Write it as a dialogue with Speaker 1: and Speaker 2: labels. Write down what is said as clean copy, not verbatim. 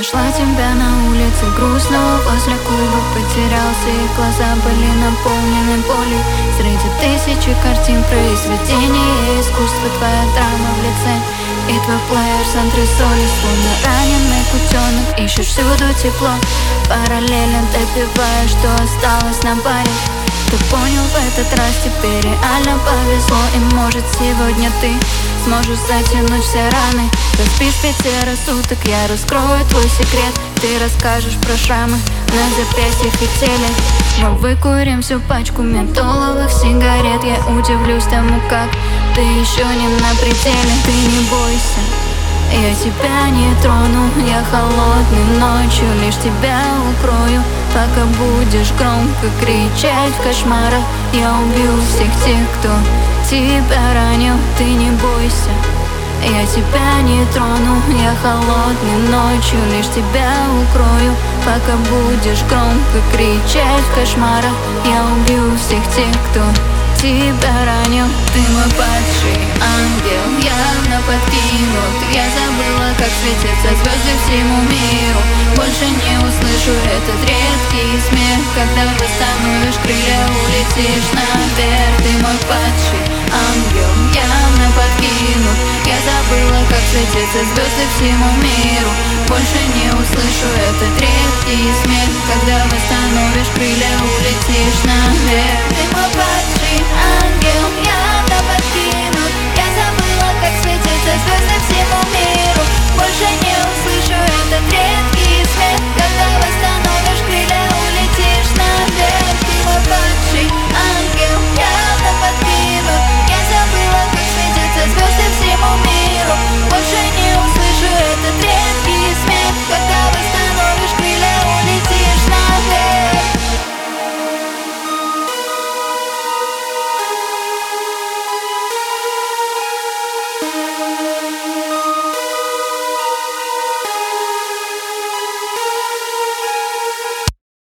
Speaker 1: нашла тебя на улице грустного возле клуба. Потерялся, и глаза были наполнены болью. Среди тысячи картин произведения искусства твоя драма в лице и твой плеер с антресолей. Словно раненый кутенок, ищешь всюду тепло, параллельно допивая, что осталось на баре. Ты понял, в этот раз тебе реально повезло, и может сегодня ты сможешь затянуть все раны. Поспишь 5 суток, я раскрою твой секрет. Ты расскажешь про шрамы на запястьях и теле. Мы выкурим всю пачку ментоловых сигарет. Я удивлюсь тому, как ты еще не на пределе. Ты не бойся, я тебя не трону. Я холодной ночью лишь тебя укрою. Пока будешь громко кричать в кошмарах, я убью всех тех, кто тебя ранил. Ты не бойся, я тебя не трону. Я холодной ночью лишь тебя укрою. Пока будешь громко кричать в кошмарах, я убью всех тех, кто тебя ранил. Ты мой падший ангел, явно подкинут. Я забыла, как светятся звезды всему миру. Больше не услышу этот редкий смех. Когда восстановишь крылья, улетишь наверх. Ты мой падший ангел, явно подкинут. Я забыла, как светятся звезды всему миру. Больше не услышу этот редкий смех. Когда восстановишь крылья, улетишь наверх. Ты мой падший